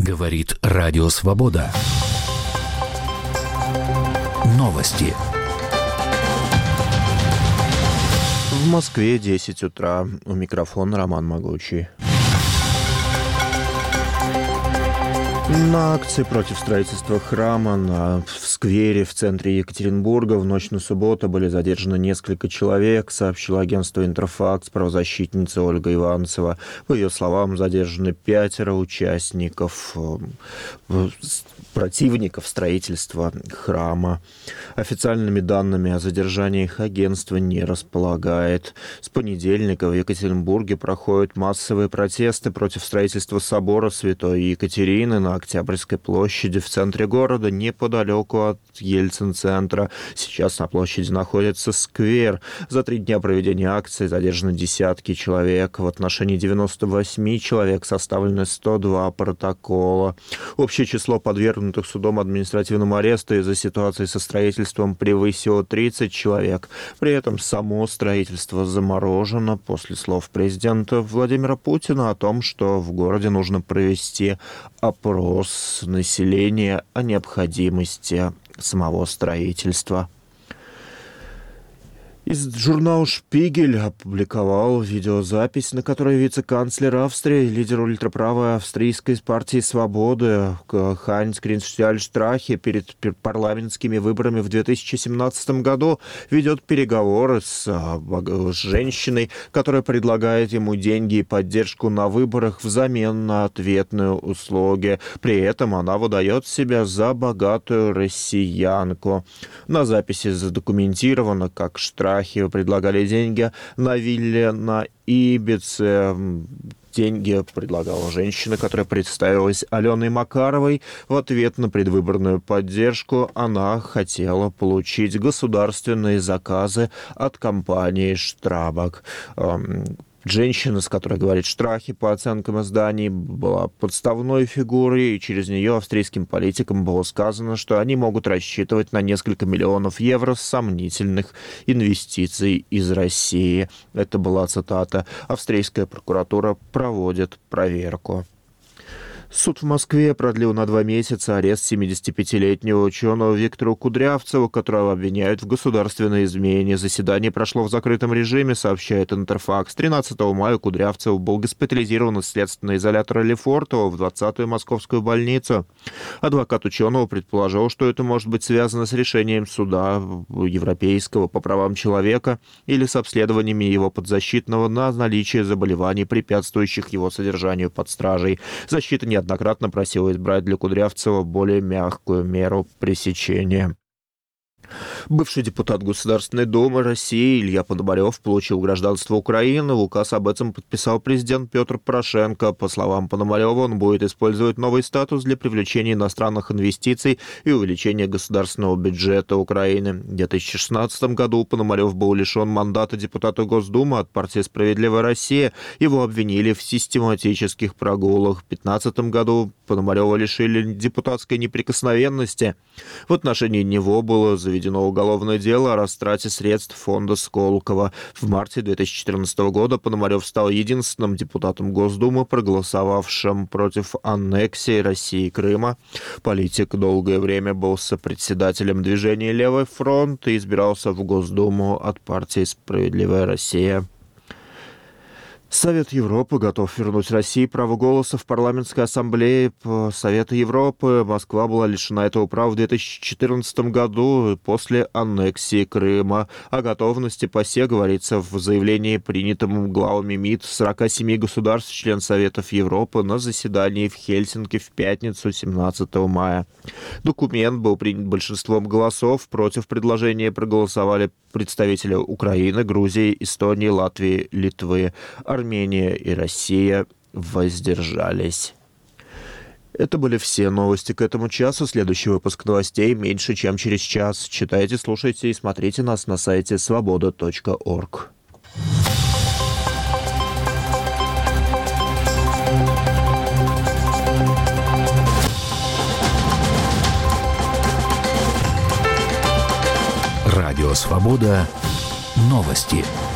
Говорит Радио Свобода. Новости. В Москве 10 утра. У микрофона Роман Могучий. На акции против строительства храма в сквере в центре Екатеринбурга в ночь на субботу были задержаны несколько человек, сообщило агентство «Интерфакс» правозащитница Ольга Иванцева. По ее словам, задержаны 5 участников, противников строительства храма. Официальными данными о задержаниях агентство не располагает. С понедельника в Екатеринбурге проходят массовые протесты против строительства собора Святой Екатерины на Октябрьской площади в центре города, неподалеку от Ельцин-центра. Сейчас на площади находится сквер. За 3 дня проведения акции задержаны десятки человек. В отношении 98 человек составлены 102 протокола. Общее число подвергнутых судом административному аресту из-за ситуации со строительством превысило 30 человек. При этом само строительство заморожено после слов президента Владимира Путина о том, что в городе нужно провести опрос населения о необходимости самого строительства. Журнал «Шпигель» опубликовал видеозапись, на которой вице-канцлер Австрии, лидер ультраправой австрийской партии «Свободы» Хайнц-Кристиан Страхе перед парламентскими выборами в 2017 году ведет переговоры с женщиной, которая предлагает ему деньги и поддержку на выборах взамен на ответные услуги. При этом она выдает себя за богатую россиянку. На записи задокументировано, как Страхе предлагали деньги на вилле на Ибице. Деньги предлагала женщина, которая представилась Аленой Макаровой. В ответ на предвыборную поддержку она хотела получить государственные заказы от компании «Штрабак». Женщина, с которой говорит Страхе, по оценкам изданий, была подставной фигурой, и через нее австрийским политикам было сказано, что они могут рассчитывать на несколько миллионов евро сомнительных инвестиций из России. Это была цитата. Австрийская прокуратура проводит проверку. Суд в Москве продлил на 2 месяца арест 75-летнего ученого Виктора Кудрявцева, которого обвиняют в государственной измене. Заседание прошло в закрытом режиме, сообщает Интерфакс. 13 мая Кудрявцев был госпитализирован из следственного изолятора Лефортово в 20-ю московскую больницу. Адвокат ученого предположил, что это может быть связано с решением суда Европейского по правам человека или с обследованиями его подзащитного на наличие заболеваний, препятствующих его содержанию под стражей. Защита неоднократно просила избрать для Кудрявцева более мягкую меру пресечения. Бывший депутат Государственной Думы России Илья Пономарев получил гражданство Украины. Указ об этом подписал президент Петр Порошенко. По словам Пономарева, он будет использовать новый статус для привлечения иностранных инвестиций и увеличения государственного бюджета Украины. В 2016 году Пономарев был лишен мандата депутата Госдумы от партии «Справедливая Россия». Его обвинили в систематических прогулах. В 2015 году Пономарева лишили депутатской неприкосновенности. В отношении него было заведено уголовное дело о растрате средств фонда Сколково. В марте 2014 года Пономарев стал единственным депутатом Госдумы, проголосовавшим против аннексии России Крыма. Политик долгое время был сопредседателем движения «Левый фронт» и избирался в Госдуму от партии «Справедливая Россия». Совет Европы готов вернуть России право голоса в парламентской ассамблее Совета Европы. Москва была лишена этого права в 2014 году после аннексии Крыма. О готовности ПАСЕ говорится в заявлении, принятом главами МИД 47 государств, член Советов Европы, на заседании в Хельсинки в пятницу, 17 мая. Документ был принят большинством голосов. Против предложения проголосовали представители Украины, Грузии, Эстонии, Латвии, Литвы. Армения и Россия воздержались. Это были все новости к этому часу. Следующий выпуск новостей меньше, чем через час. Читайте, слушайте и смотрите нас на сайте svoboda.org. Радио «Свобода». Новости.